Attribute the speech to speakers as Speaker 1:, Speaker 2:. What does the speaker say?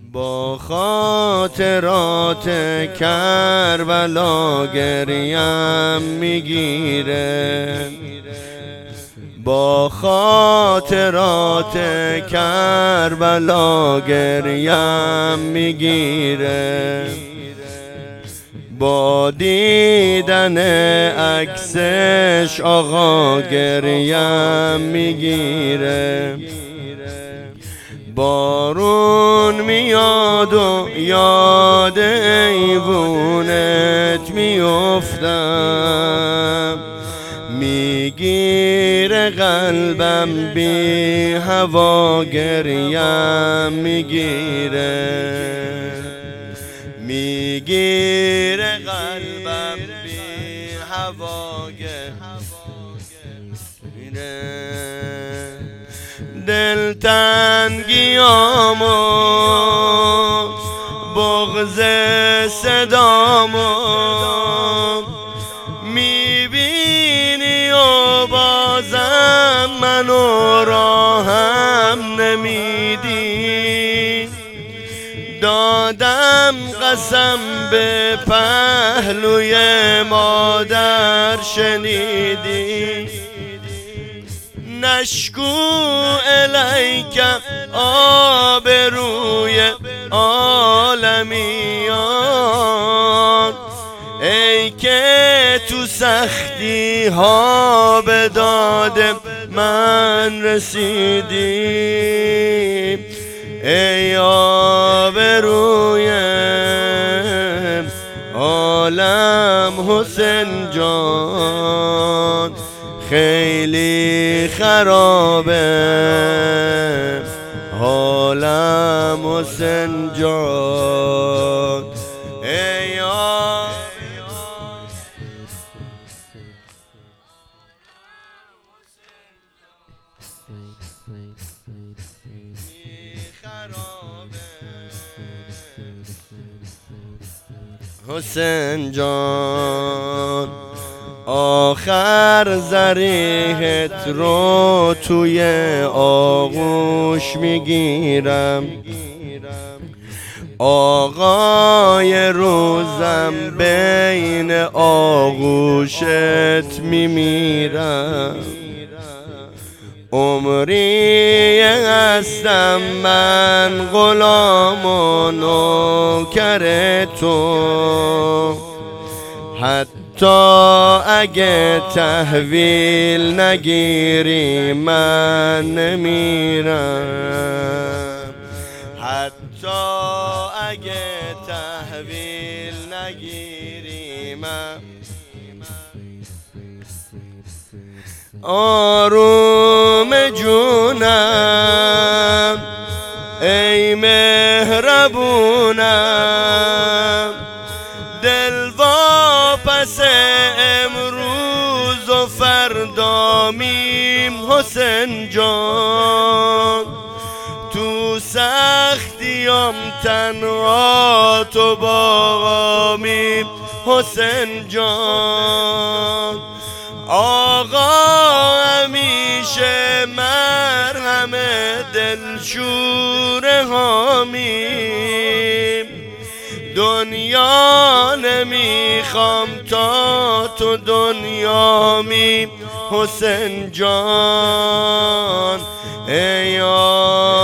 Speaker 1: با خاطرات کربلا گریم میگیره، با خاطرات کربلا گریم میگیره، با دیدن عکسش آقا گریم میگیره. بارون میاد و یاد ایوونت میفتم، میگیره قلبم بی هوا گریم میگیره، میگیره قلبم بی هوا گریم. دلتنگیامو بغض صدامو میبینی و بازم منو راهم نمیدی، دادم قسم به پهلوی مادر شنیدی، نشکو الیک آبروی عالمیان، ای که تو سختی ها به داد من رسیدی، ای آبروی عالم حسین جان، خیلی خرابه حالم حسین جان، ای حسین جان. آخر ضریحت رو توی آغوش میگیرم، آقای روزم بین آغوشت میمیرم، عمری هستم من غلام و نوکر تو، حتی اگه تحویل نگیری من نمیرم، حتی اگه تحویل نگیری من. آروم جونم ای مهربونم، دل واپس امروز و فردا میم حسین جان، تو سختیام تنها تو با میم حسین جان، آقا همیشه مرهم دلشور حامیم، دنیا نمیخوام تا تو دنیا میم حسین جان، ای